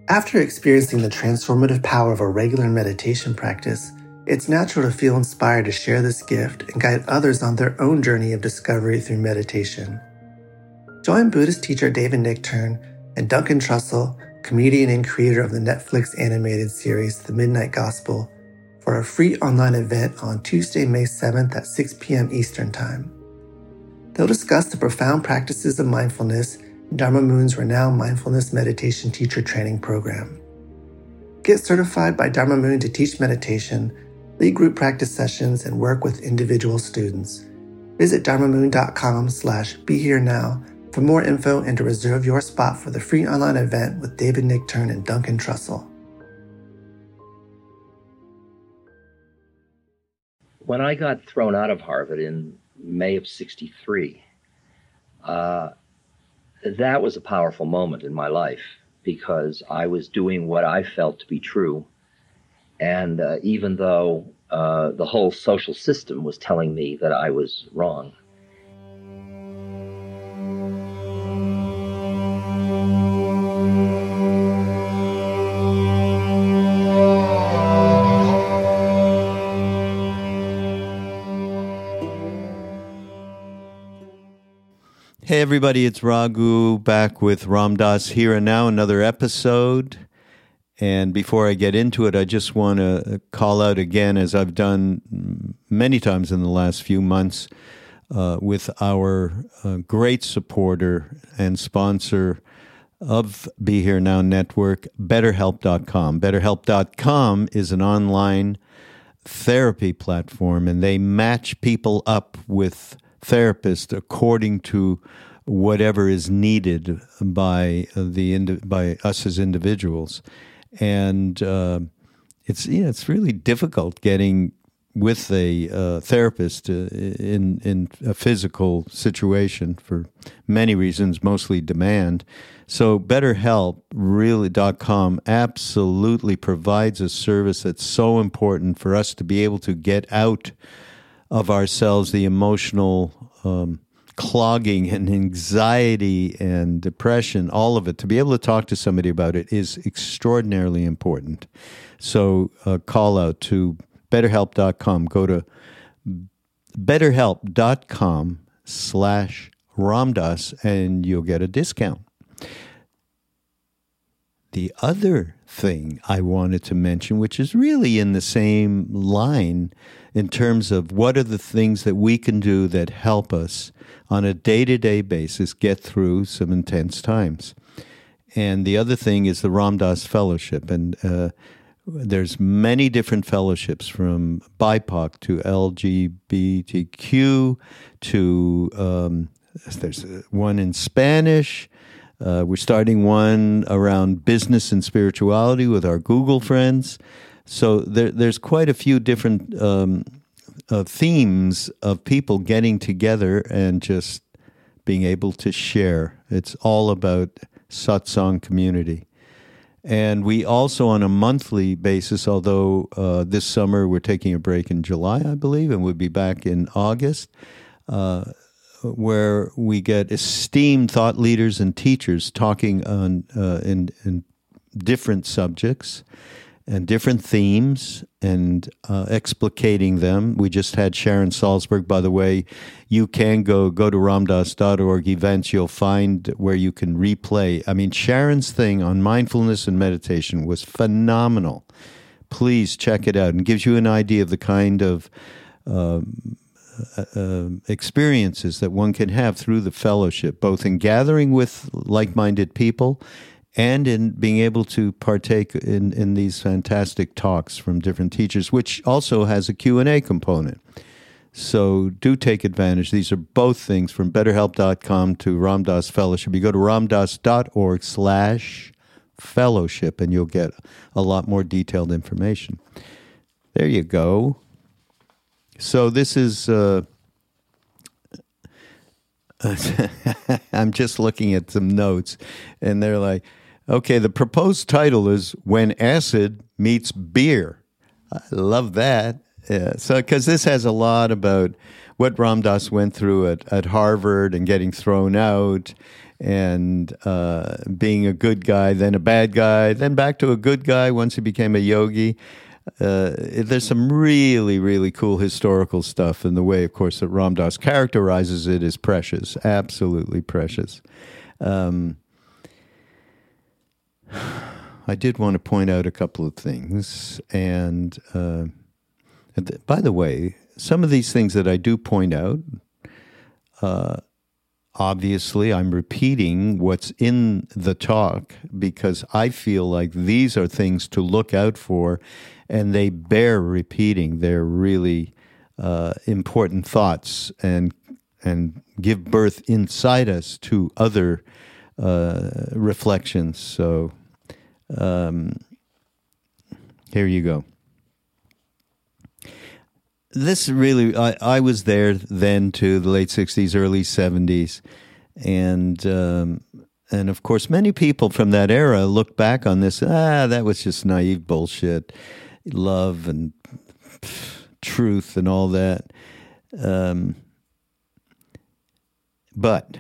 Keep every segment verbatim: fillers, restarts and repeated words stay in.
After experiencing the transformative power of a regular meditation practice, it's natural to feel inspired to share this gift and guide others on their own journey of discovery through meditation. Join Buddhist teacher David Nichtern and Duncan Trussell, comedian and creator of the Netflix animated series The Midnight Gospel, for a free online event on Tuesday, May seventh at six p.m. Eastern Time. They'll discuss the profound practices of mindfulness in Dharma Moon's renowned mindfulness meditation teacher training program. Get certified by Dharma Moon to teach meditation, lead group practice sessions, and work with individual students. Visit dharmamoon.com slash be here now for more info and to reserve your spot for the free online event with David Nichtern and Duncan Trussell. When I got thrown out of Harvard in May of sixty-three, uh, that was a powerful moment in my life because I was doing what I felt to be true. And uh, even though uh, the whole social system was telling me that I was wrong. Hey everybody, it's Raghu back with Ram Dass Here and Now, another episode. And before I get into it, I just want to call out again, as I've done many times in the last few months, uh, with our uh, great supporter and sponsor of Be Here Now Network, BetterHelp dot com. BetterHelp dot com is an online therapy platform, and they match people up with therapist according to whatever is needed by the by us as individuals, and uh, it's you know, it's really difficult getting with a uh, therapist uh, in in a physical situation for many reasons, mostly demand. So BetterHelp really dot com absolutely provides a service that's so important for us to be able to get out of ourselves the emotional um, clogging and anxiety and depression, all of it. To be able to talk to somebody about it is extraordinarily important. So uh, call out to BetterHelp dot com. Go to BetterHelp dot com slash Ram Dass and you'll get a discount. The other thing I wanted to mention, which is really in the same line in terms of what are the things that we can do that help us on a day-to-day basis get through some intense times. And the other thing is the Ram Dass Fellowship. And uh, there's many different fellowships, from B I P O C to L G B T Q to um, there's one in Spanish. Uh, we're starting one around business and spirituality with our Google friends. So there, there's quite a few different um, uh, themes of people getting together and just being able to share. It's all about satsang community. And we also, on a monthly basis, although uh, this summer we're taking a break in July, I believe, and we'll be back in August, uh, where we get esteemed thought leaders and teachers talking on uh, in, in different subjects and different themes and uh, explicating them. We just had Sharon Salzberg. By the way, you can go go to ramdass dot org events. You'll find where you can replay. I mean, Sharon's thing on mindfulness and meditation was phenomenal. Please check it out, and gives you an idea of the kind of um, Uh, experiences that one can have through the fellowship, both in gathering with like-minded people and in being able to partake in, in these fantastic talks from different teachers, which also has a Q and A component. So do take advantage. These are both things from BetterHelp dot com to Ram Dass Fellowship. You go to ramdass dot org slash fellowship and you'll get a lot more detailed information. There you go. So this is, uh, I'm just looking at some notes, and they're like, okay, the proposed title is When Acid Meets Beer. I love that. Yeah. So, because this has a lot about what Ram Dass went through at, at Harvard and getting thrown out, and uh, being a good guy, then a bad guy, then back to a good guy once he became a yogi. Uh, there's some really, really cool historical stuff, and the way, of course, that Ram Dass characterizes it is precious, absolutely precious. Um, I did want to point out a couple of things, and uh, by the way, some of these things that I do point out, uh, obviously, I'm repeating what's in the talk because I feel like these are things to look out for, and they bear repeating. They're really uh, important thoughts and and give birth inside us to other uh, reflections. So um, here you go. This really, I, I was there then to the late sixties, early seventies. And, um, and of course, many people from that era look back on this, ah, that was just naive bullshit, love and pff, truth and all that. Um, but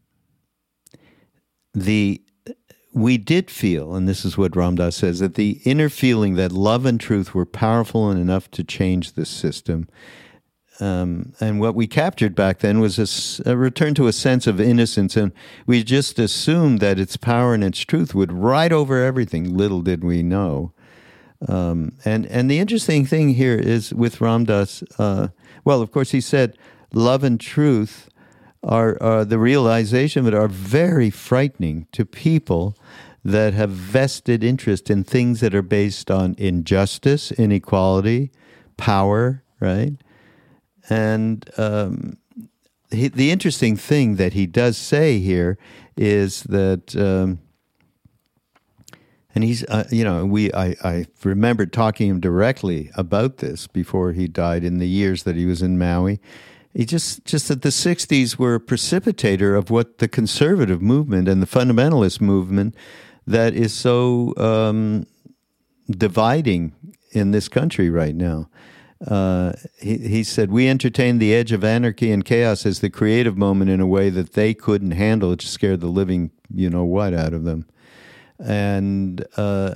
the we did feel, and this is what Ram Dass says, that the inner feeling that love and truth were powerful and enough to change this system. Um, and what we captured back then was a, a return to a sense of innocence, and we just assumed that its power and its truth would ride over everything. Little did we know. Um, and, and the interesting thing here is with Ram Dass, uh, well, of course, he said love and truth are, are the realization of it are very frightening to people that have vested interest in things that are based on injustice, inequality, power, right? And um, he, the interesting thing that he does say here is that, um, and he's, uh, you know, we I, I remember talking to him directly about this before he died in the years that he was in Maui. He just, just that the sixties were a precipitator of what the conservative movement and the fundamentalist movement that is so um, dividing in this country right now. Uh, he, he said, we entertained the edge of anarchy and chaos as the creative moment in a way that they couldn't handle. It just scared the living, you know what, out of them. And uh,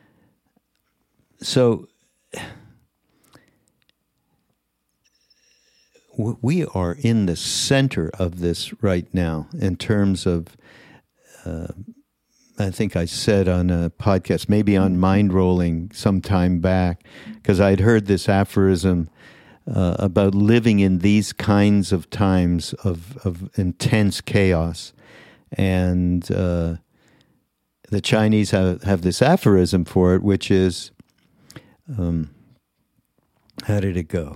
so we are in the center of this right now in terms of, uh, I think I said on a podcast, maybe on Mind Rolling some time back, because I'd heard this aphorism uh, about living in these kinds of times of, of intense chaos. And uh, the Chinese have, have this aphorism for it, which is, um, how did it go?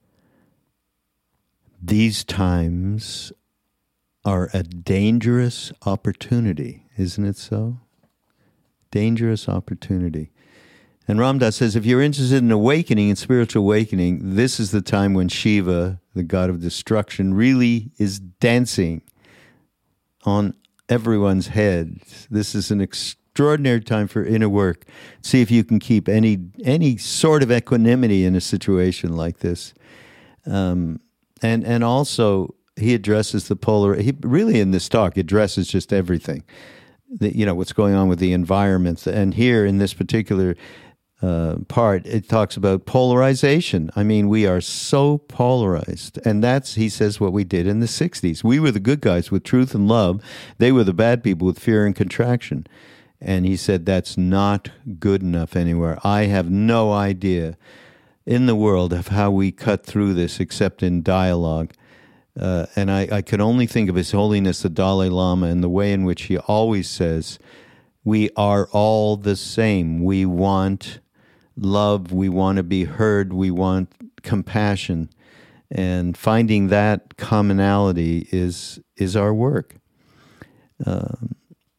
These times are a dangerous opportunity, isn't it so? Dangerous opportunity. And Ram Dass says, if you're interested in awakening and spiritual awakening, this is the time when Shiva, the god of destruction, really is dancing on everyone's head. This is an extraordinary time for inner work. See if you can keep any any sort of equanimity in a situation like this. Um, and and also, he addresses the polar. He really in this talk addresses just everything. The, you know what's going on with the environment, and here in this particular uh, part, it talks about polarization. I mean, we are so polarized, and that's, he says, what we did in the sixties. We were the good guys with truth and love. They were the bad people with fear and contraction. And he said that's not good enough anywhere. I have no idea in the world of how we cut through this except in dialogue. Uh, and I, I could only think of His Holiness the Dalai Lama and the way in which he always says, we are all the same. We want love. We want to be heard. We want compassion. And finding that commonality is is our work. Um,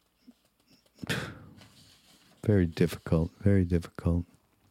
very difficult, very difficult.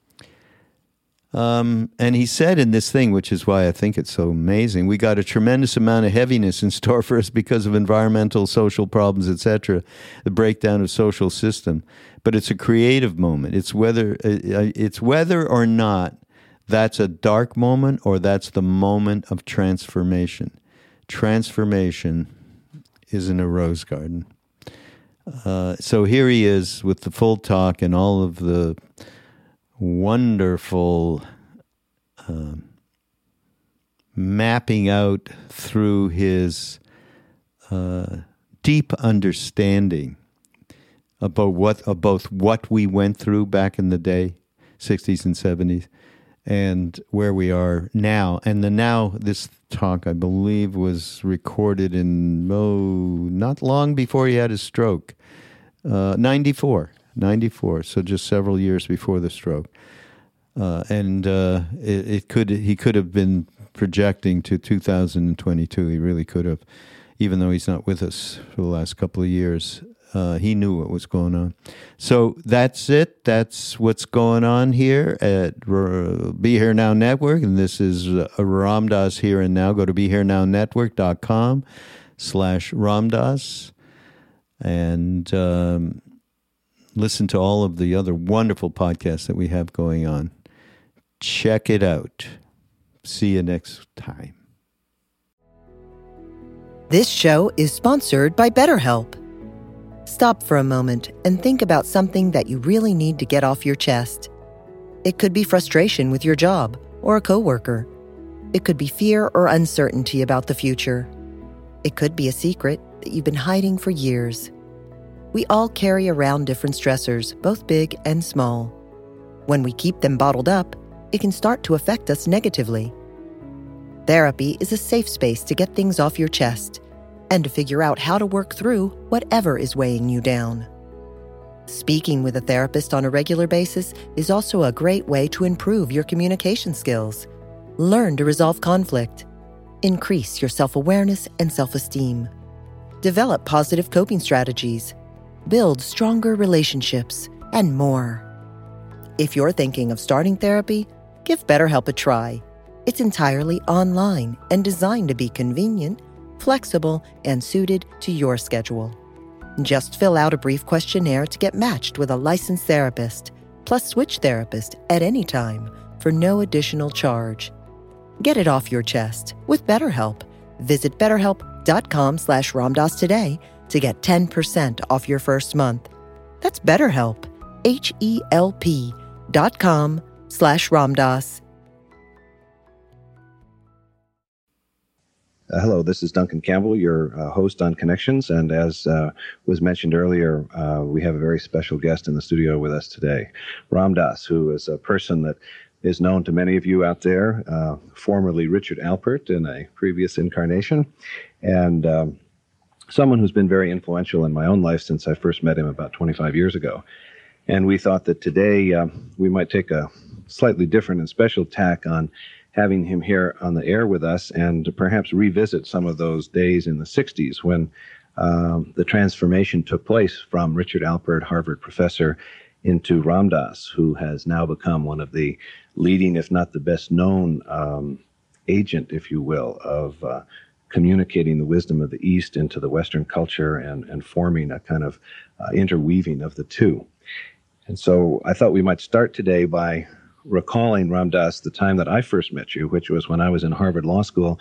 Um, and he said in this thing, which is why I think it's so amazing, we got a tremendous amount of heaviness in store for us because of environmental, social problems, et cetera, the breakdown of social system. But it's a creative moment. It's whether it's whether or not that's a dark moment or that's the moment of transformation. Transformation isn't a rose garden. Uh, so here he is with the full talk and all of the wonderful uh, mapping out through his uh, deep understanding about what about what we went through back in the day, sixties and seventies, and where we are now. And the now, this talk, I believe, was recorded in, oh, not long before he had his stroke. Uh, ninety-four. ninety-four, so just several years before the stroke. Uh, and uh, it, it could he could have been projecting to two thousand twenty-two. He really could have, even though he's not with us for the last couple of years. Uh, he knew what was going on. So that's it. That's what's going on here at uh, Be Here Now Network. And this is uh, Ram Dass Here and Now. Go to be here now network dot com slash Ram Dass and um, listen to all of the other wonderful podcasts that we have going on. Check it out. See you next time. This show is sponsored by BetterHelp. Stop for a moment and think about something that you really need to get off your chest. It could be frustration with your job or a coworker. It could be fear or uncertainty about the future. It could be a secret that you've been hiding for years. We all carry around different stressors, both big and small. When we keep them bottled up, it can start to affect us negatively. Therapy is a safe space to get things off your chest and to figure out how to work through whatever is weighing you down. Speaking with a therapist on a regular basis is also a great way to improve your communication skills, learn to resolve conflict, increase your self-awareness and self-esteem, develop positive coping strategies, build stronger relationships, and more. If you're thinking of starting therapy, give BetterHelp a try. It's entirely online and designed to be convenient, flexible, and suited to your schedule. Just fill out a brief questionnaire to get matched with a licensed therapist, plus switch therapist at any time for no additional charge. Get it off your chest with BetterHelp. Visit betterhelp.com slash Ramdas today to get ten percent off your first month. That's BetterHelp, H-E-L-P dot com slash Ramdas. Uh, hello, this is Duncan Campbell, your uh, host on Connections, and as uh, was mentioned earlier, uh, we have a very special guest in the studio with us today, Ram Dass, who is a person that is known to many of you out there, uh, formerly Richard Alpert in a previous incarnation, and um, someone who's been very influential in my own life since I first met him about twenty-five years ago. And we thought that today uh, we might take a slightly different and special tack on having him here on the air with us and perhaps revisit some of those days in the sixties when um, the transformation took place from Richard Alpert, Harvard professor, into Ram Dass, who has now become one of the leading, if not the best known um, agent, if you will, of uh, communicating the wisdom of the East into the Western culture and, and forming a kind of uh, interweaving of the two. And so I thought we might start today by recalling, Ram Dass, the time that I first met you, which was when I was in Harvard Law School.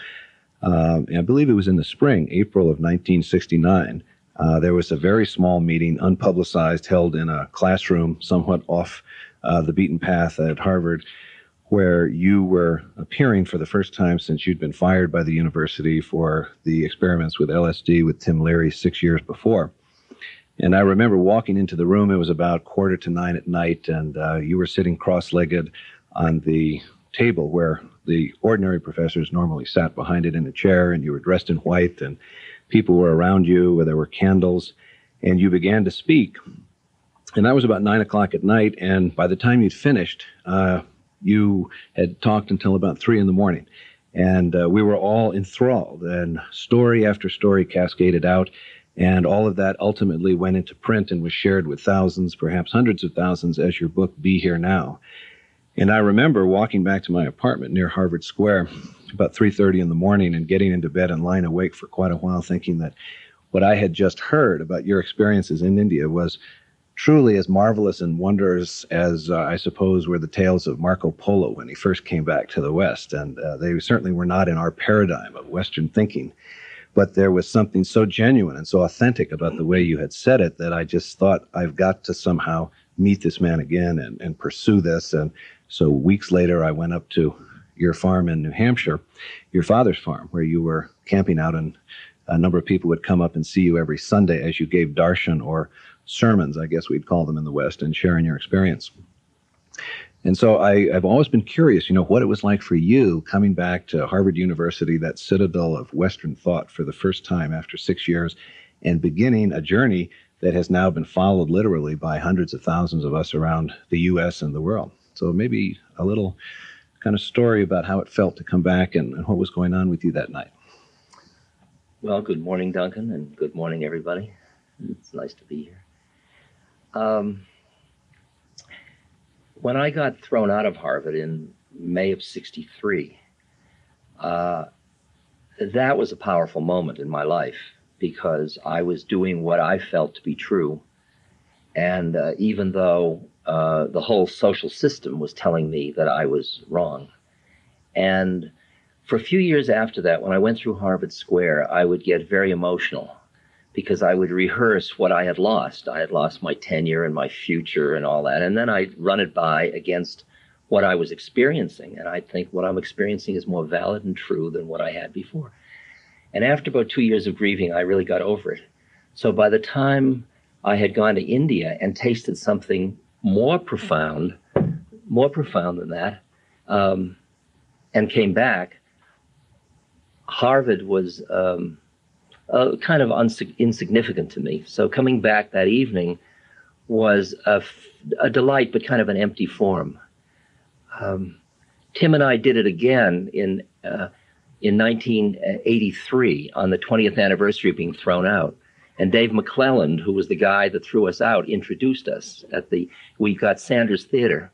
Um, and I believe it was in the spring, April of nineteen sixty-nine. Uh, there was a very small meeting, unpublicized, held in a classroom somewhat off uh, the beaten path at Harvard, where you were appearing for the first time since you'd been fired by the university for the experiments with L S D with Tim Leary six years before. And I remember walking into the room. It was about quarter to nine at night, and uh, you were sitting cross-legged on the table where the ordinary professors normally sat behind it in a chair, and you were dressed in white, and people were around you, where there were candles, and you began to speak. And that was about nine o'clock at night, and by the time you'd finished, uh, you had talked until about three in the morning. And uh, we were all enthralled, and story after story cascaded out. And all of that ultimately went into print and was shared with thousands, perhaps hundreds of thousands, as your book, Be Here Now. And I remember walking back to my apartment near Harvard Square about three thirty in the morning and getting into bed and lying awake for quite a while, thinking that what I had just heard about your experiences in India was truly as marvelous and wondrous as, uh, I suppose, were the tales of Marco Polo when he first came back to the West. And uh, they certainly were not in our paradigm of Western thinking. but there was something so genuine and so authentic about the way you had said it that I just thought, I've got to somehow meet this man again and, and pursue this. And so weeks later, I went up to your farm in New Hampshire, your father's farm, where you were camping out, and a number of people would come up and see you every Sunday as you gave darshan, or sermons, I guess we'd call them in the West, and sharing your experience. And so I, I've always been curious, you know, what it was like for you coming back to Harvard University, that citadel of Western thought, for the first time after six years, and beginning a journey that has now been followed literally by hundreds of thousands of us around the U S and the world. So maybe a little kind of story about how it felt to come back and, and what was going on with you that night. Well, good morning, Duncan, and good morning, everybody. It's nice to be here. Um, when I got thrown out of Harvard in May of sixty-three, uh, that was a powerful moment in my life, because I was doing what I felt to be true. And uh, even though uh, the whole social system was telling me that I was wrong. And for a few years after that, when I went through Harvard Square, I would get very emotional, because I would rehearse what I had lost. I had lost my tenure and my future and all that. And then I'd run it by against what I was experiencing. And I'd think what I'm experiencing is more valid and true than what I had before. And after about two years of grieving, I really got over it. So by the time I had gone to India and tasted something more profound, more profound than that, um, and came back, Harvard was um, uh, kind of uns- insignificant to me. So coming back that evening was a, f- a delight, but kind of an empty form. Um, Tim and I did it again in uh, in nineteen eighty-three on the twentieth anniversary of being thrown out. And Dave McClelland, who was the guy that threw us out, introduced us at the, we got Sanders Theater,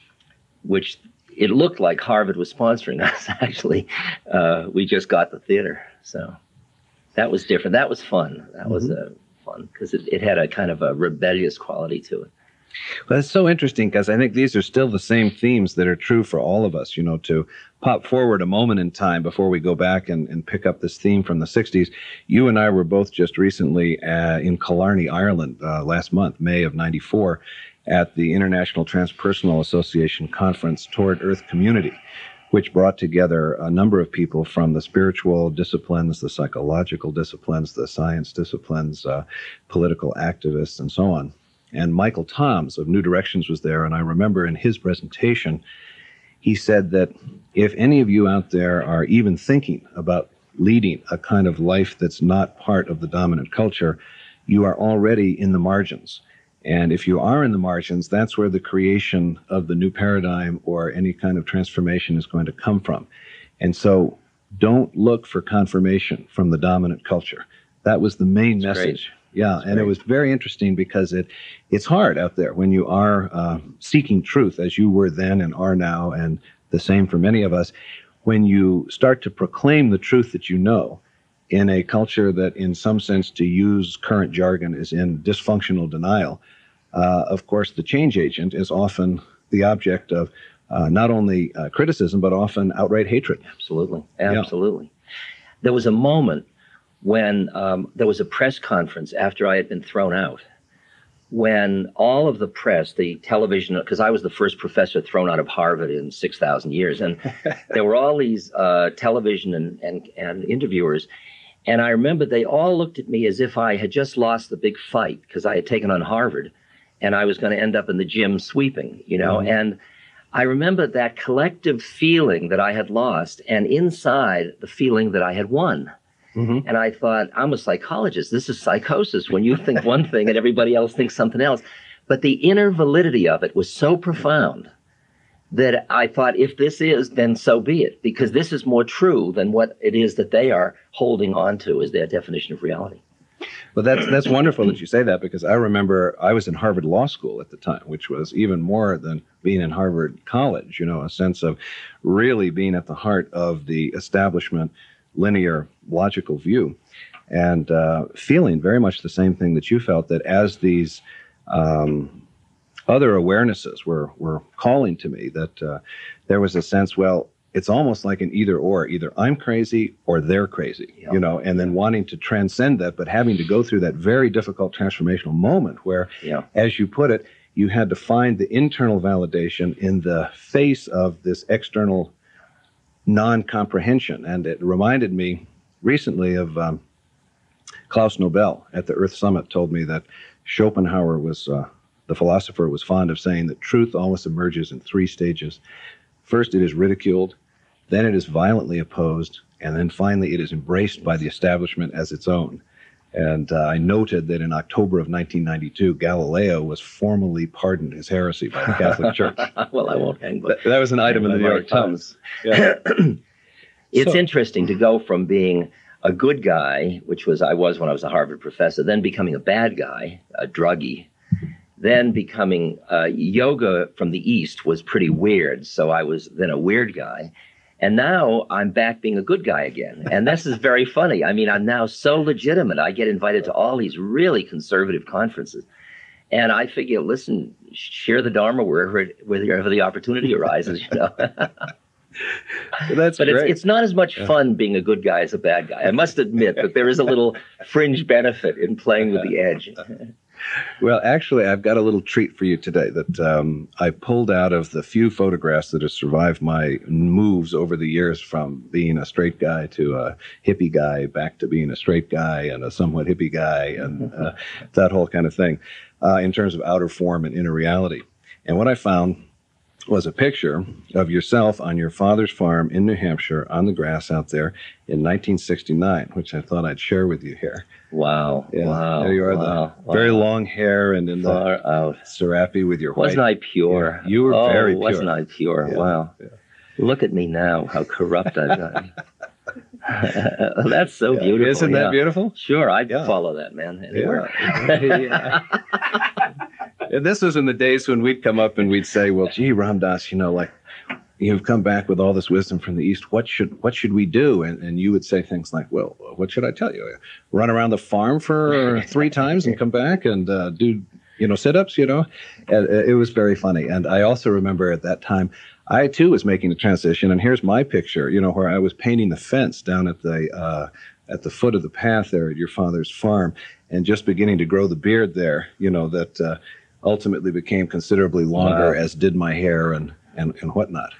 which it looked like Harvard was sponsoring us, actually. Uh, we just got the theater. So that was different. That was fun. That mm-hmm. was uh, fun, because it, it had a kind of a rebellious quality to it. Well, that's so interesting, because I think these are still the same themes that are true for all of us, you know, to pop forward a moment in time before we go back and, and pick up this theme from the sixties. You and I were both just recently uh, in Killarney, Ireland, uh, last month, May of ninety-four, at the International Transpersonal Association Conference Toward Earth Community, which brought together a number of people from the spiritual disciplines, the psychological disciplines, the science disciplines, uh, political activists, and so on. And Michael Toms of New Directions was there, and I remember in his presentation, he said that if any of you out there are even thinking about leading a kind of life that's not part of the dominant culture, you are already in the margins. And if you are in the margins, that's where the creation of the new paradigm or any kind of transformation is going to come from. And so don't look for confirmation from the dominant culture. That was the main That's message. Great. Yeah, That's and great. It was very interesting, because it it's hard out there when you are uh, seeking truth, as you were then and are now, and the same for many of us. When you start to proclaim the truth that you know in a culture that, in some sense, to use current jargon, is in dysfunctional denial, uh, of course, the change agent is often the object of uh, not only uh, criticism, but often outright hatred. Absolutely, absolutely. Yeah. There was a moment when um, there was a press conference after I had been thrown out, when all of the press, the television, because I was the first professor thrown out of Harvard in six thousand years, and there were all these uh, television and, and, and interviewers, and I remember they all looked at me as if I had just lost the big fight, because I had taken on Harvard, and I was going to end up in the gym sweeping, you know, mm-hmm. and I remember that collective feeling that I had lost, and inside the feeling that I had won. Mm-hmm. And I thought, I'm a psychologist. This is psychosis, when you think one thing and everybody else thinks something else. But the inner validity of it was so profound that I thought, if this is, then so be it, because this is more true than what it is that they are holding on to as their definition of reality. Well, that's that's wonderful that you say that, because I remember I was in Harvard Law School at the time, which was even more than being in Harvard College, you know, a sense of really being at the heart of the establishment linear logical view, and uh, feeling very much the same thing that you felt, that as these um, other awarenesses were, were calling to me, that uh, there was a sense, well, it's almost like an either or. Either I'm crazy or they're crazy, Yeah. you know, and then wanting to transcend that, but having to go through that very difficult transformational moment where, Yeah. as you put it, you had to find the internal validation in the face of this external non-comprehension. And it reminded me recently of um, Klaus Nobel at the Earth Summit told me that Schopenhauer was, uh, the philosopher, was fond of saying that truth always emerges in three stages. First, it is ridiculed, then it is violently opposed, and then finally it is embraced by the establishment as its own. And uh, I noted that in October of nineteen ninety-two, Galileo was formally pardoned his heresy by the Catholic Church. Well, I won't hang, but That, that was an item in the New York Times. Yeah. it's So- interesting to go from being a good guy, which was I was when I was a Harvard professor, then becoming a bad guy, a druggie, then becoming uh, yoga from the East was pretty weird. So I was then a weird guy. And now I'm back being a good guy again. And this is very funny. I mean, I'm now so legitimate. I get invited to all these really conservative conferences. And I figure, listen, share the Dharma wherever, wherever the opportunity arises, you know. That's But great. it's, it's not as much fun being a good guy as a bad guy. I must admit that there is a little fringe benefit in playing with the edge. Well, actually, I've got a little treat for you today that um, I pulled out of the few photographs that have survived my moves over the years from being a straight guy to a hippie guy, back to being a straight guy and a somewhat hippie guy, and uh, that whole kind of thing uh, in terms of outer form and inner reality. And what I found was a picture of yourself on your father's farm in New Hampshire on the grass out there in nineteen sixty-nine, which I thought I'd share with you here. Wow. Yeah, Wow. there you are, wow, the very wow. long hair and in the Far out. serape with your Wasn't white. I pure? Yeah, you were oh, very pure. Wasn't I pure? Yeah, Wow. yeah. Look at me now, how corrupt I've gotten. That's so beautiful. Isn't that yeah. beautiful? Sure, I'd Yeah. follow that, man. Anywhere. Yeah. And this was in the days when we'd come up and we'd say, well, gee, Ram Dass, you know, like, you've come back with all this wisdom from the East. What should what should we do? And and you would say things like, well, what should I tell you? Run around the farm for three times and come back and uh, do, you know, sit-ups, you know? And it was very funny. And I also remember at that time, I too was making a transition. And here's my picture, you know, where I was painting the fence down at the uh, at the foot of the path there at your father's farm, and just beginning to grow the beard there, you know, that uh, ultimately became considerably longer, Wow. as did my hair and and, and whatnot.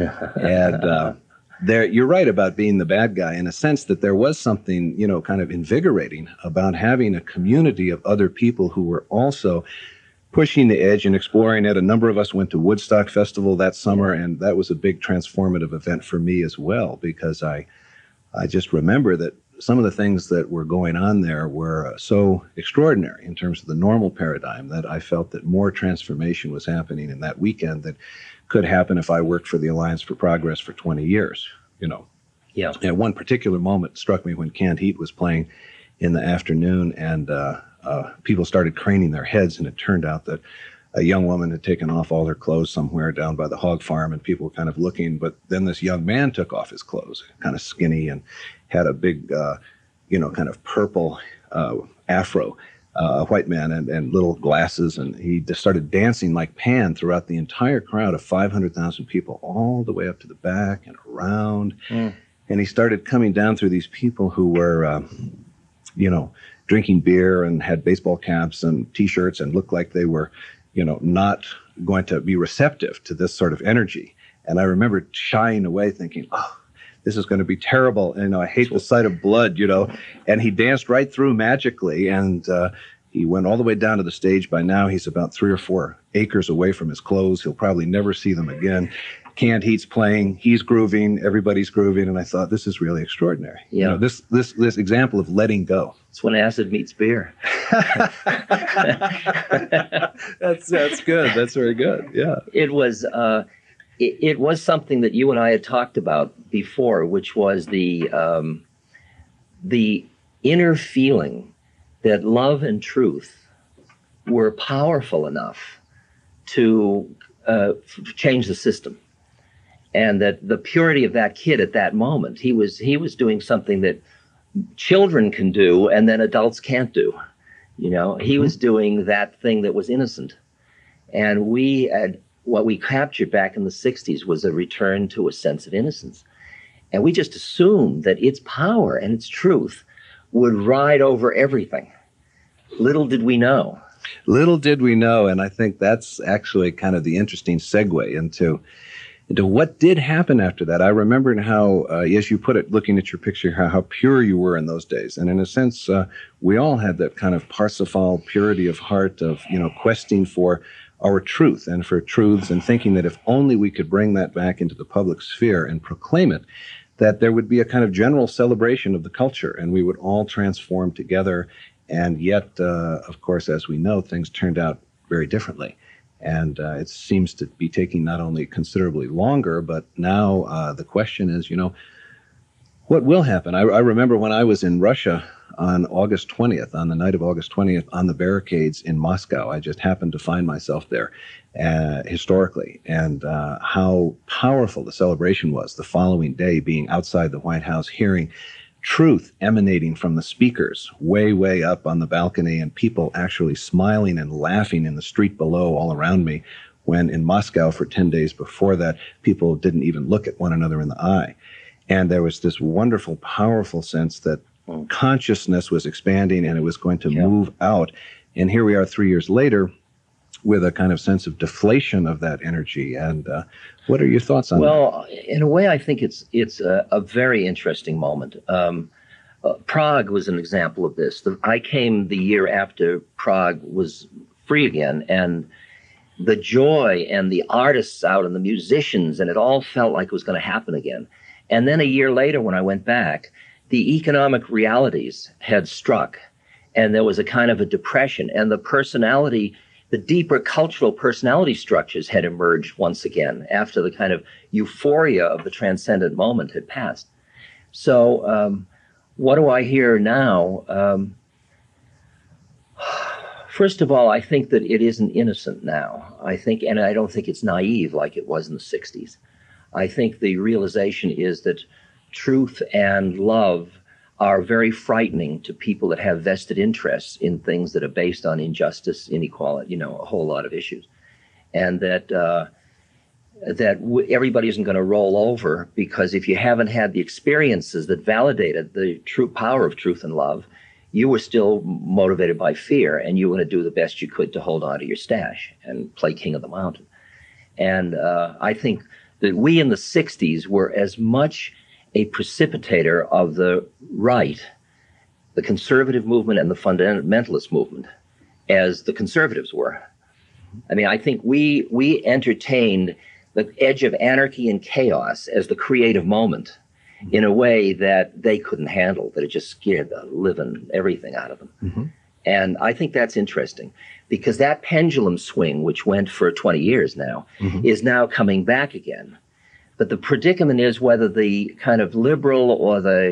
And uh, there, you're right about being the bad guy in a sense that there was something, you know, kind of invigorating about having a community of other people who were also pushing the edge and exploring it. A number of us went to Woodstock Festival that summer, and that was a big transformative event for me as well, because I, I just remember that some of the things that were going on there were uh, so extraordinary in terms of the normal paradigm that I felt that more transformation was happening in that weekend that could happen if I worked for the Alliance for Progress for twenty years, you know. Yeah. And one particular moment struck me when Canned Heat was playing in the afternoon, and uh, uh, people started craning their heads, and it turned out that a young woman had taken off all her clothes somewhere down by the hog farm, and people were kind of looking. But then this young man took off his clothes, kind of skinny, and had a big, uh, you know, kind of purple uh, afro, uh, a white man, and, and little glasses. And he just started dancing like Pan throughout the entire crowd of five hundred thousand people, all the way up to the back and around. Mm. And he started coming down through these people who were, um, you know, drinking beer and had baseball caps and T-shirts and looked like they were, you know, not going to be receptive to this sort of energy. And I remember shying away thinking, oh, this is going to be terrible. And, you know, I hate the sight of blood, you know. And he danced right through magically. And uh, he went all the way down to the stage. By now, he's about three or four acres away from his clothes. He'll probably never see them again. Canned Heat's playing, he's grooving, everybody's grooving. And I thought, this is really extraordinary. Yeah. You know, this, this, this example of letting go. It's when acid meets beer. That's that's good. That's very good. Yeah. It was uh, it, it was something that you and I had talked about before, which was the um, the inner feeling that love and truth were powerful enough to uh, f- change the system, and that the purity of that kid at that moment, he was he was doing something that children can do and then adults can't do. You know, he was doing that thing that was innocent. And we had what we captured back in the sixties was a return to a sense of innocence. And we just assumed that its power and its truth would ride over everything. Little did we know. Little did we know, and I think that's actually kind of the interesting segue into into what did happen after that. I remembered how, uh, as you put it, looking at your picture, how, how pure you were in those days. And in a sense, uh, we all had that kind of Parsifal purity of heart of, you know, questing for our truth and for truths and thinking that if only we could bring that back into the public sphere and proclaim it, that there would be a kind of general celebration of the culture and we would all transform together. And yet, uh, of course, as we know, things turned out very differently. And uh, it seems to be taking not only considerably longer, but now uh, the question is, you know, what will happen? I, I remember when I was in Russia on August twentieth, on the night of August twentieth, on the barricades in Moscow. I just happened to find myself there uh, historically, and uh, how powerful the celebration was the following day, being outside the White House, hearing truth emanating from the speakers way, way up on the balcony, and people actually smiling and laughing in the street below all around me, when in Moscow for ten days before that, people didn't even look at one another in the eye. And there was this wonderful, powerful sense that consciousness was expanding and it was going to yeah. move out. And here we are three years later with a kind of sense of deflation of that energy. And uh, what are your thoughts on well, that? Well, in a way, I think it's it's a, a very interesting moment. Um, uh, Prague was an example of this. The, I came the year after Prague was free again, and the joy and the artists out and the musicians, and it all felt like it was going to happen again. And then a year later, when I went back, the economic realities had struck, and there was a kind of a depression, and the personality, the deeper cultural personality structures had emerged once again after the kind of euphoria of the transcendent moment had passed. So um, what do I hear now? Um, first of all, I think that it isn't innocent now. I think, and I don't think it's naive like it was in the sixties. I think the realization is that truth and love are very frightening to people that have vested interests in things that are based on injustice, inequality, you know, a whole lot of issues. And that uh, that w- everybody isn't going to roll over, because if you haven't had the experiences that validated the true power of truth and love, you were still motivated by fear, and you were going to do the best you could to hold on to your stash and play king of the mountain. And uh, I think that we in the sixties were as much a precipitator of the right, the conservative movement and the fundamentalist movement, as the conservatives were. I mean, I think we we entertained the edge of anarchy and chaos as the creative moment in a way that they couldn't handle, that it just scared the living everything out of them. Mm-hmm. And I think that's interesting, because that pendulum swing, which went for twenty years now, mm-hmm. is now coming back again. But the predicament is whether the kind of liberal or the,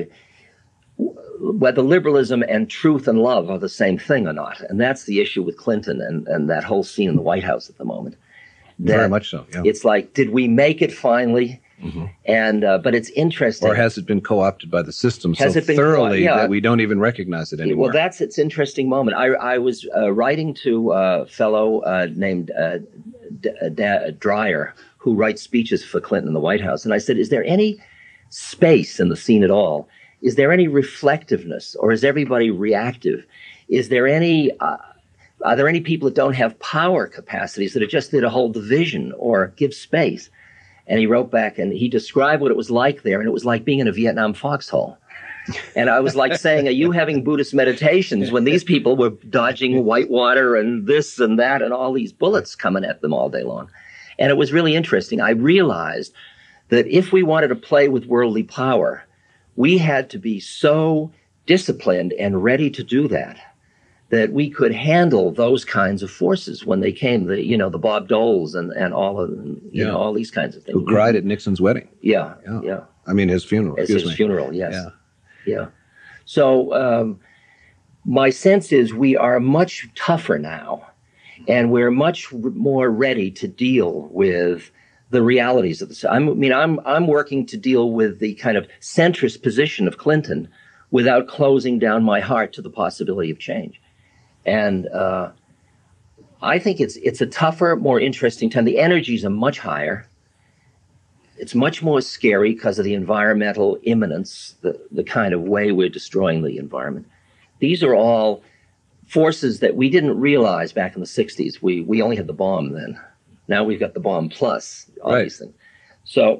whether liberalism and truth and love are the same thing or not. And that's the issue with Clinton and, and that whole scene in the White House at the moment. That Very much so, yeah. It's like, did we make it finally? Mm-hmm. And uh, but it's interesting. Or has it been co-opted by the system has so it been thoroughly yeah. that we don't even recognize it anymore? Well, that's its interesting moment. I, I was uh, writing to a fellow uh, named uh, D- D- Dreyer, who writes speeches for Clinton in the White House. And I said, is there any space in the scene at all? Is there any reflectiveness, or is everybody reactive? Is there any, uh, are there any people that don't have power capacities that are just there to hold the vision or give space? And he wrote back and he described what it was like there. And it was like being in a Vietnam foxhole. And I was like saying, are you having Buddhist meditations when these people were dodging whitewater and this and that and all these bullets coming at them all day long? And it was really interesting. I realized that if we wanted to play with worldly power, we had to be so disciplined and ready to do that, that we could handle those kinds of forces when they came, the, you know, the Bob Doles and, and all of them, you yeah. know, all these kinds of things. Who cried at Nixon's wedding. Yeah, yeah. yeah. I mean, his funeral. As his me. funeral, yes. Yeah. Yeah. So um, my sense is we are much tougher now, and we're much more ready to deal with the realities of this. I mean, I'm I'm working to deal with the kind of centrist position of Clinton without closing down my heart to the possibility of change. And uh, I think it's it's a tougher, more interesting time. The energies are much higher. It's much more scary because of the environmental imminence, the, the kind of way we're destroying the environment. These are all forces that we didn't realize back in the sixties. We we only had the bomb then. Now we've got the bomb plus all Right. these things. So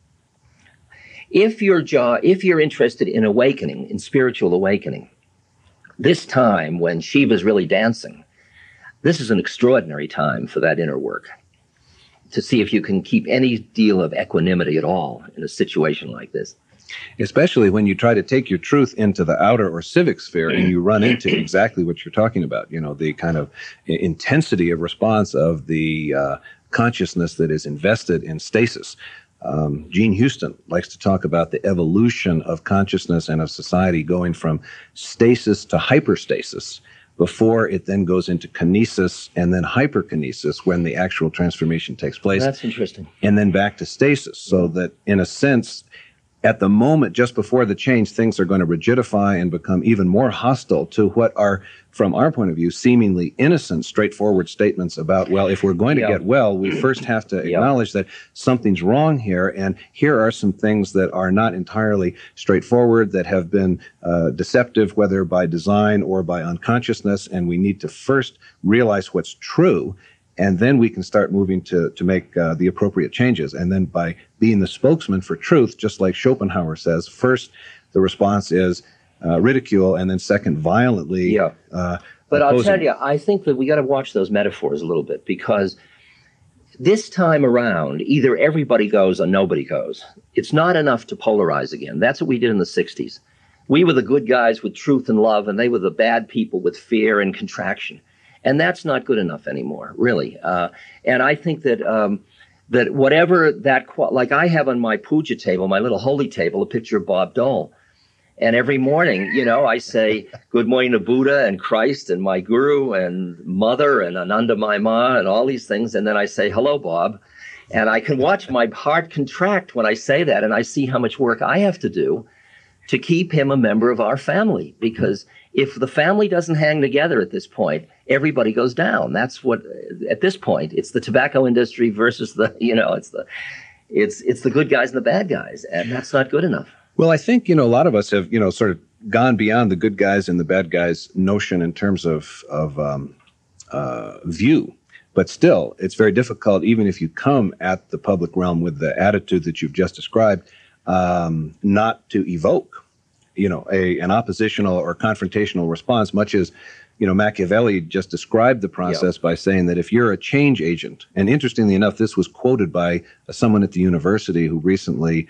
if you're jo- if you're interested in awakening, in spiritual awakening, this time when Shiva's really dancing, this is an extraordinary time for that inner work, to see if you can keep any deal of equanimity at all in a situation like this. Especially when you try to take your truth into the outer or civic sphere and you run into exactly what you're talking about, you know, the kind of intensity of response of the uh, consciousness that is invested in stasis. Um, Gene Houston likes to talk about the evolution of consciousness and of society going from stasis to hyperstasis before it then goes into kinesis and then hyperkinesis when the actual transformation takes place. That's interesting. And then back to stasis, so that in a sense, at the moment just before the change, things are going to rigidify and become even more hostile to what are, from our point of view, seemingly innocent, straightforward statements about, well, if we're going to Yeah. get well, we first have to Yeah. acknowledge that something's wrong here, and here are some things that are not entirely straightforward, that have been uh, deceptive, whether by design or by unconsciousness, and we need to first realize what's true, and then we can start moving to, to make uh, the appropriate changes. And then by being the spokesman for truth, just like Schopenhauer says, first the response is uh, ridicule, and then second, violently Yeah. uh, But I'll opposing. tell you, I think that we got to watch those metaphors a little bit, because this time around, either everybody goes or nobody goes. It's not enough to polarize again. That's what we did in the sixties. We were the good guys with truth and love, and they were the bad people with fear and contraction. And that's not good enough anymore, really. Uh, and I think that um, that whatever that, qual- like I have on my puja table, my little holy table, a picture of Bob Dole. And every morning, you know, I say, good morning to Buddha and Christ and my guru and mother and Ananda Ma and all these things. And then I say, hello, Bob. And I can watch my heart contract when I say that. And I see how much work I have to do to keep him a member of our family. Because if the family doesn't hang together at this point, everybody goes down. That's what, at this point, it's the tobacco industry versus the, you know, it's the, it's, it's the good guys and the bad guys. And that's not good enough. Well, I think, you know, a lot of us have, you know, sort of gone beyond the good guys and the bad guys notion in terms of, of um, uh, view. But still, it's very difficult, even if you come at the public realm with the attitude that you've just described, um, not to evoke, you know, a, an oppositional or confrontational response, much as, you know, Machiavelli just described the process Yeah. by saying that if you're a change agent, and interestingly enough, this was quoted by someone at the university who recently,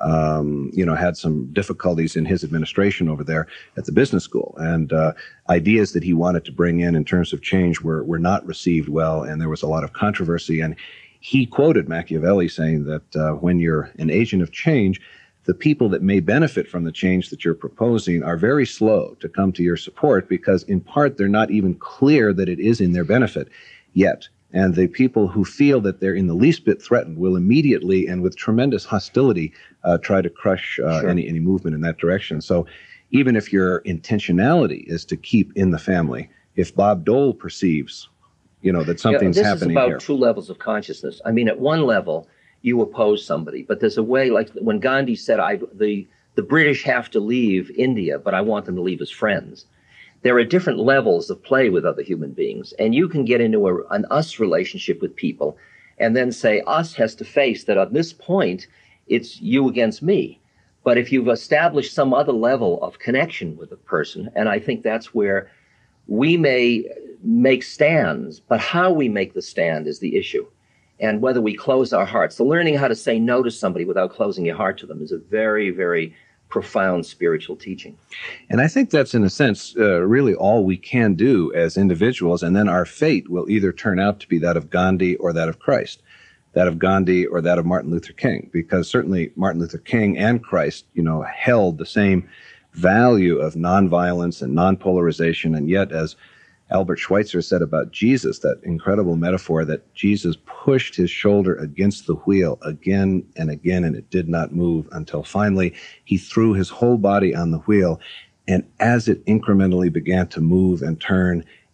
um, you know, had some difficulties in his administration over there at the business school, and uh, ideas that he wanted to bring in in terms of change were were not received well, and there was a lot of controversy. And he quoted Machiavelli saying that uh, when you're an agent of change, the people that may benefit from the change that you're proposing are very slow to come to your support, because in part they're not even clear that it is in their benefit yet. And the people who feel that they're in the least bit threatened will immediately and with tremendous hostility uh, try to crush uh, Sure. any, any movement in that direction. So even if your intentionality is to keep in the family, if Bob Dole perceives, you know, that something's Yeah, this happening is about here. two levels of consciousness. I mean, at one level, you oppose somebody, but there's a way, like when Gandhi said, "I the the British have to leave India, but I want them to leave as friends." There are different levels of play with other human beings, and you can get into a, an us relationship with people, and then say us has to face that at this point, it's you against me. But if you've established some other level of connection with a person, and I think that's where we may make stands, but how we make the stand is the issue. And whether we close our hearts. So learning how to say no to somebody without closing your heart to them is a very, very profound spiritual teaching. And I think that's, in a sense, uh, really all we can do as individuals. And then our fate will either turn out to be that of Gandhi or that of Christ, that of Gandhi or that of Martin Luther King, because certainly Martin Luther King and Christ, you know, held the same value of nonviolence and nonpolarization. And yet, as Albert Schweitzer said about Jesus, that incredible metaphor that Jesus pushed his shoulder against the wheel again and again, and it did not move until finally he threw his whole body on the wheel. And as it incrementally began to move and turn,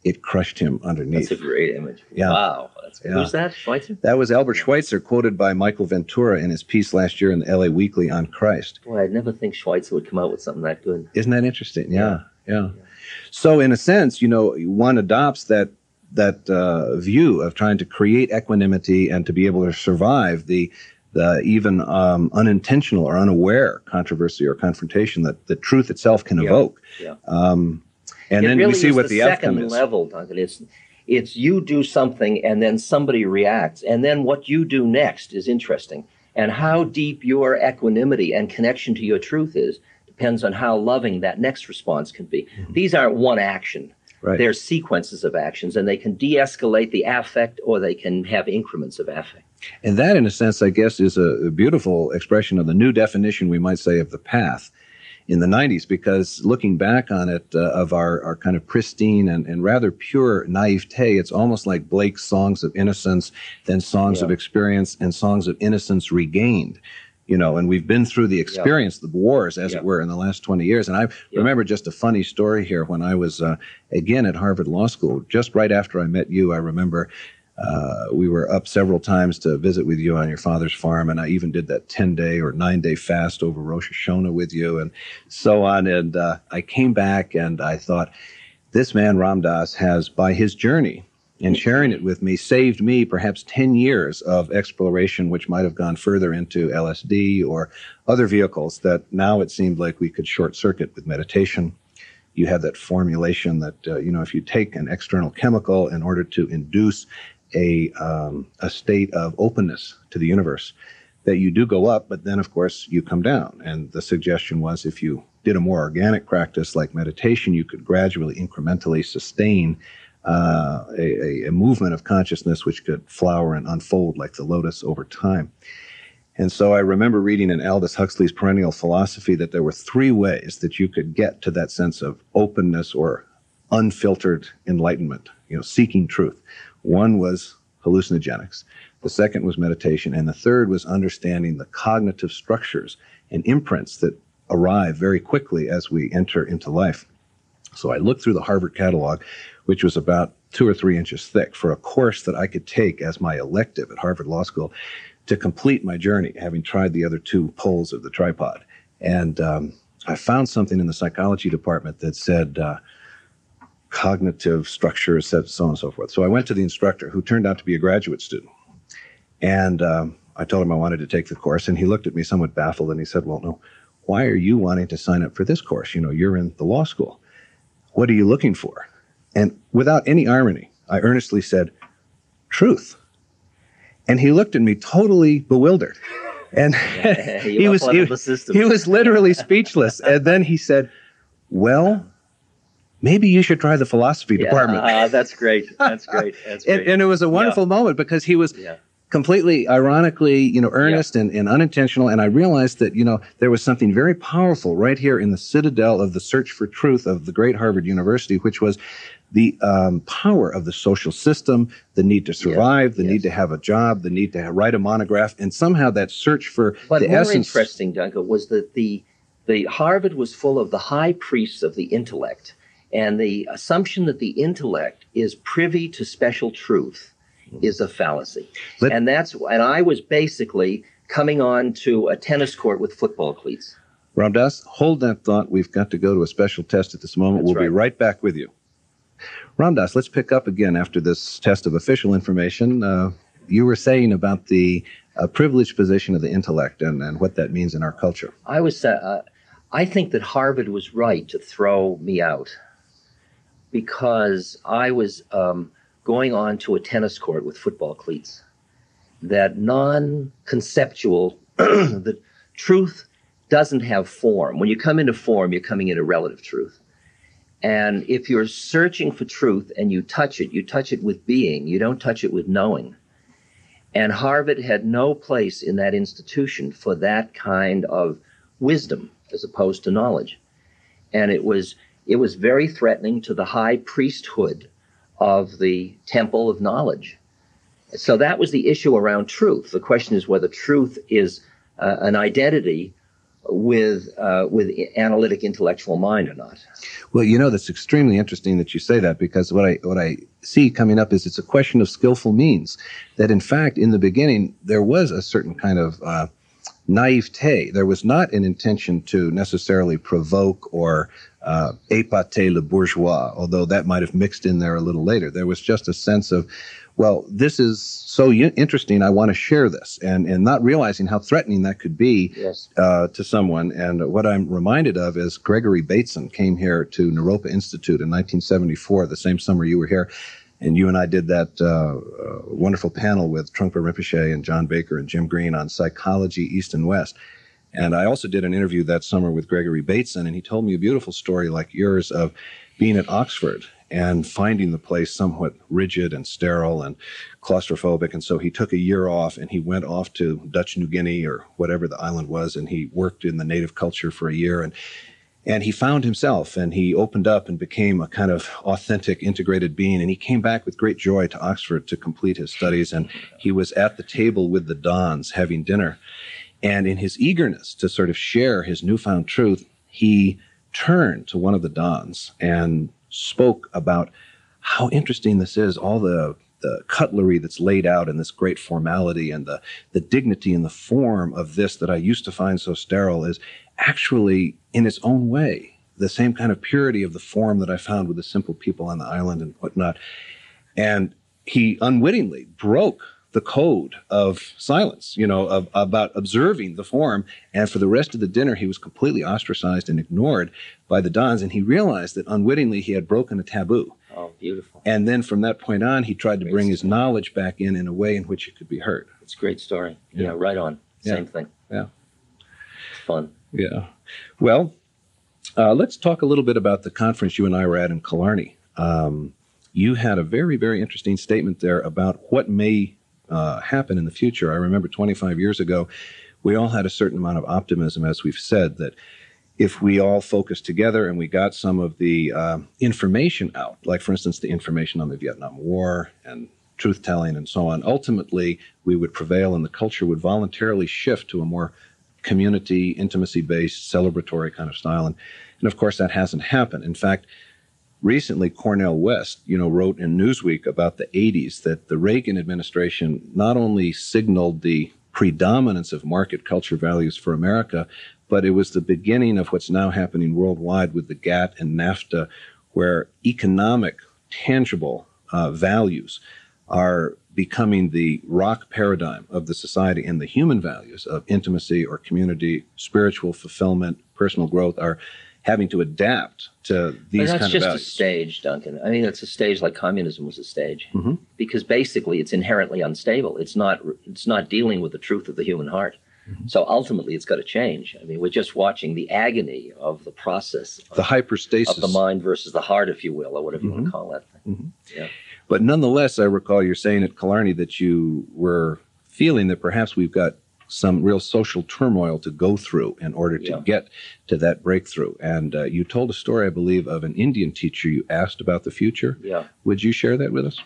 it crushed him underneath. That's a great image. Yeah. Wow. That's, Yeah. Who's that? Schweitzer? That was Albert Schweitzer, quoted by Michael Ventura in his piece last year in the L A Weekly on Christ. Boy, I'd never think Schweitzer would come out with something that good. Isn't that interesting? Yeah, yeah. Yeah. So in a sense, you know, one adopts that that uh, view of trying to create equanimity and to be able to survive the the even um, unintentional or unaware controversy or confrontation that the truth itself can Yeah. evoke. Yeah. Um, and it then really we see is what the, the outcome second is. level, Duncan. It's it's you do something and then somebody reacts, and then what you do next is interesting. And how deep your equanimity and connection to your truth is depends on how loving that next response can be. Mm-hmm. These aren't one action. Right. They're sequences of actions, and they can de-escalate the affect or they can have increments of affect. And that, in a sense, I guess, is a, a beautiful expression of the new definition, we might say, of the path in the nineties, because looking back on it, uh, of our, our kind of pristine and, and rather pure naivete, it's almost like Blake's Songs of Innocence, then Songs Yeah. of Experience, and Songs of Innocence Regained. You know, and we've been through the experience, the wars, as Yeah. it were, in the last twenty years. And I Yeah. remember just a funny story here when I was, uh, again, at Harvard Law School, just right after I met you. I remember uh, we were up several times to visit with you on your father's farm, and I even did that ten-day or nine-day fast over Rosh Hashanah with you and so on. And uh, I came back and I thought, this man, Ram Dass, has, by his journey, and sharing it with me, saved me perhaps ten years of exploration, which might have gone further into L S D or other vehicles that now it seemed like we could short circuit with meditation. You have that formulation that, uh, you know, if you take an external chemical in order to induce a, um, a state of openness to the universe, that you do go up, but then, of course, you come down. And the suggestion was if you did a more organic practice like meditation, you could gradually, incrementally sustain Uh, a, a movement of consciousness which could flower and unfold like the lotus over time. And so I remember reading in Aldous Huxley's Perennial Philosophy that there were three ways that you could get to that sense of openness or unfiltered enlightenment, you know, seeking truth. One was hallucinogenics. The second was meditation. And the third was understanding the cognitive structures and imprints that arrive very quickly as we enter into life. So I looked through the Harvard catalog, which was about two or three inches thick, for a course that I could take as my elective at Harvard Law School to complete my journey, having tried the other two poles of the tripod. And um, I found something in the psychology department that said uh, cognitive structures, said so on and so forth. So I went to the instructor, who turned out to be a graduate student. And um, I told him I wanted to take the course, and he looked at me somewhat baffled, and he said, well, no, why are you wanting to sign up for this course? You know, you're in the law school. What are you looking for? And without any irony, I earnestly said, truth. And he looked at me totally bewildered. And Yeah, he was he, the system. he was literally speechless. And then he said, well, maybe you should try the philosophy Yeah, department. uh, that's great. That's great. That's great. and, and it was a wonderful Yeah. moment because he was Yeah. completely ironically, you know, earnest and, and unintentional. And I realized that, you know, there was something very powerful right here in the citadel of the search for truth of the great Harvard University, which was the um, power of the social system, the need to survive, the yes. need to have a job, the need to have, write a monograph, and somehow that search for But the more essence. interesting, Duncan, was that the the Harvard was full of the high priests of the intellect, and the assumption that the intellect is privy to special truth is a fallacy. Let- and that's and I was basically coming on to a tennis court with football cleats. Ram Dass, hold that thought. We've got to go to a special test at this moment. That's we'll be right. right back with you. Ram Dass, let's pick up again after this test of official information. Uh, you were saying about the uh, privileged position of the intellect and, and what that means in our culture. I was uh, I think that Harvard was right to throw me out because I was um, going on to a tennis court with football cleats. That non-conceptual, the truth doesn't have form. When you come into form, you're coming into relative truth. And if you're searching for truth and you touch it, you touch it with being, you don't touch it with knowing. And Harvard had no place in that institution for that kind of wisdom as opposed to knowledge. And it was it was very threatening to the high priesthood of the temple of knowledge. So that was the issue around truth. The question is whether truth is uh, an identity with uh, with analytic intellectual mind or not. Well, you know, that's extremely interesting that you say that, because what I what I see coming up is it's a question of skillful means. That in fact, in the beginning, there was a certain kind of uh, naivete. There was not an intention to necessarily provoke or uh, épater le bourgeois, although that might have mixed in there a little later. There was just a sense of, well, this is so interesting, I want to share this, and and not realizing how threatening that could be Yes. uh, to someone. And what I'm reminded of is Gregory Bateson came here to Naropa Institute in nineteen seventy-four, the same summer you were here, and you and I did that uh, uh, wonderful panel with Trungpa Rinpoche and John Baker and Jim Green on psychology, East and West. And I also did an interview that summer with Gregory Bateson, and he told me a beautiful story like yours of being at Oxford and finding the place somewhat rigid and sterile and claustrophobic. And so he took a year off and he went off to Dutch New Guinea or whatever the island was, and he worked in the native culture for a year. And and he found himself, and he opened up and became a kind of authentic, integrated being. And he came back with great joy to Oxford to complete his studies. And he was at the table with the Dons having dinner. And in his eagerness to sort of share his newfound truth, he turned to one of the Dons and spoke about how interesting this is, all the the cutlery that's laid out in this great formality, and the, the dignity and the form of this that I used to find so sterile is actually, in its own way, the same kind of purity of the form that I found with the simple people on the island and whatnot. And he unwittingly broke the code of silence, you know, of, about observing the form. And for the rest of the dinner, he was completely ostracized and ignored by the Dons. And he realized that unwittingly he had broken a taboo. Oh, beautiful. And then from that point on, he tried to Great bring his story. knowledge back in in a way in which it could be heard. It's a great story. Yeah. Yeah, right on. Yeah. Same thing. Yeah. It's fun. Yeah. Well, uh, let's talk a little bit about the conference you and I were at in Killarney. Um, you had a very, very interesting statement there about what may uh, happen in the future. I remember twenty-five years ago, we all had a certain amount of optimism, as we've said, that if we all focused together and we got some of the uh, information out, like, for instance, the information on the Vietnam War and truth-telling and so on, ultimately we would prevail and the culture would voluntarily shift to a more community, intimacy-based, celebratory kind of style. And, and of course, that hasn't happened. In fact, recently, Cornel West, you know, wrote in Newsweek about the eighties that the Reagan administration not only signaled the predominance of market culture values for America, but it was the beginning of what's now happening worldwide with the GATT and NAFTA, where economic, tangible uh, values are becoming the rock paradigm of the society, and the human values of intimacy or community, spiritual fulfillment, personal growth are having to adapt to these But kind that's of just values. a stage, Duncan. I mean, it's a stage like communism was a stage, Mhm. because basically it's inherently unstable. It's not. It's not dealing with the truth of the human heart. Mm-hmm. So ultimately, it's got to change. I mean, we're just watching the agony of the process of, The hyperstasis. of the mind versus the heart, if you will, or whatever you want Mhm. to call that thing. Mhm. Yeah. But nonetheless, I recall you're saying at Killarney that you were feeling that perhaps we've got some real social turmoil to go through in order to Yeah. get to that breakthrough. And uh, you told a story, I believe, of an Indian teacher you asked about the future. Yeah. Would you share that with us?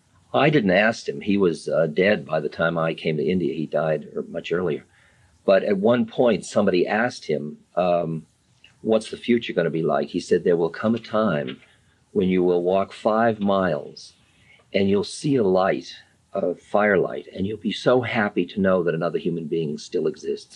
I didn't ask him. He was uh, dead by the time I came to India. He died er- much earlier. But at one point, somebody asked him, um, what's the future going to be like? He said, there will come a time when you will walk five miles and you'll see a light, a firelight, and you'll be so happy to know that another human being still exists.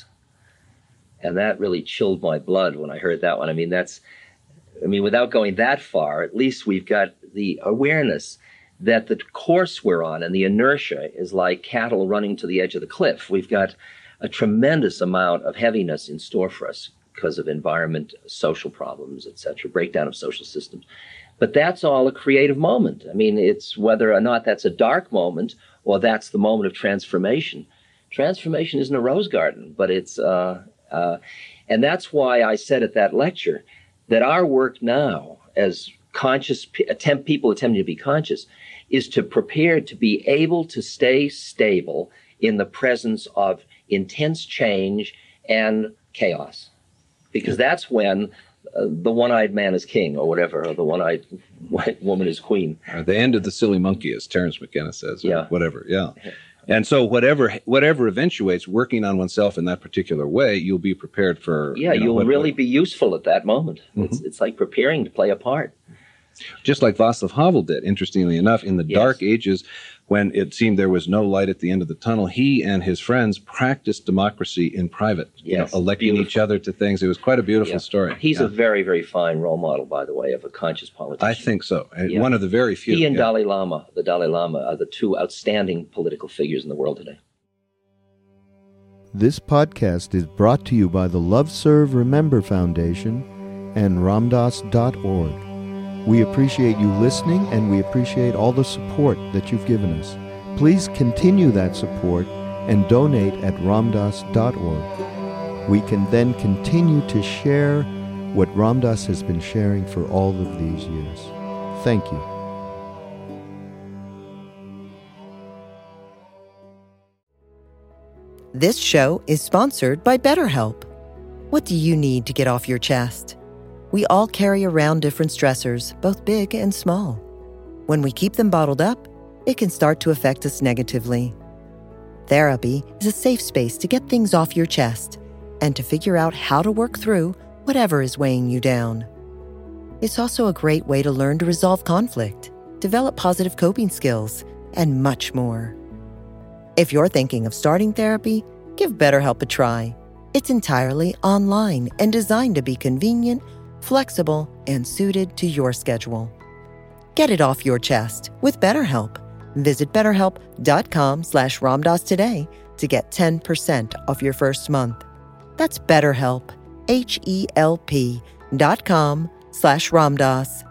And that really chilled my blood when I heard that one. I mean, that's, I mean, without going that far, at least we've got the awareness that the course we're on and the inertia is like cattle running to the edge of the cliff. We've got a tremendous amount of heaviness in store for us because of environment, social problems, et cetera, breakdown of social systems. But that's all a creative moment. I mean, it's whether or not that's a dark moment or that's the moment of transformation. Transformation isn't a rose garden, but it's, uh, uh, and that's why I said at that lecture that our work now as conscious, attempt people attempting to be conscious, is to prepare to be able to stay stable in the presence of intense change and chaos. Because that's when uh, the one-eyed man is king, or whatever, or the one-eyed white woman is queen. Uh, the end of the silly monkey, as Terence McKenna says, or Yeah. whatever. Yeah. And so whatever whatever eventuates working on oneself in that particular way, you'll be prepared for. Yeah, you know, you'll what, really what, be useful at that moment. Mm-hmm. It's, it's like preparing to play a part. Just like Václav Havel did, interestingly enough, in the Yes. dark ages, when it seemed there was no light at the end of the tunnel, he and his friends practiced democracy in private, you Yes, know, electing beautiful. each other to things. It was quite a beautiful Yeah. story. He's Yeah. a very, very fine role model, by the way, of a conscious politician. I think so. And Yeah. One of the very few. He and yeah. Dalai Lama, the Dalai Lama, are the two outstanding political figures in the world today. This podcast is brought to you by the Love Serve Remember Foundation and ramdas dot org. We appreciate you listening, and we appreciate all the support that you've given us. Please continue that support and donate at ramdas dot org. We can then continue to share what Ram Dass has been sharing for all of these years. Thank you. This show is sponsored by BetterHelp. What do you need to get off your chest? We all carry around different stressors, both big and small. When we keep them bottled up, it can start to affect us negatively. Therapy is a safe space to get things off your chest and to figure out how to work through whatever is weighing you down. It's also a great way to learn to resolve conflict, develop positive coping skills, and much more. If you're thinking of starting therapy, give BetterHelp a try. It's entirely online and designed to be convenient, flexible, and suited to your schedule. Get it off your chest with BetterHelp. Visit betterhelp.com slash ramdas today to get ten percent off your first month. That's BetterHelp, H E L P dot com slash ramdas.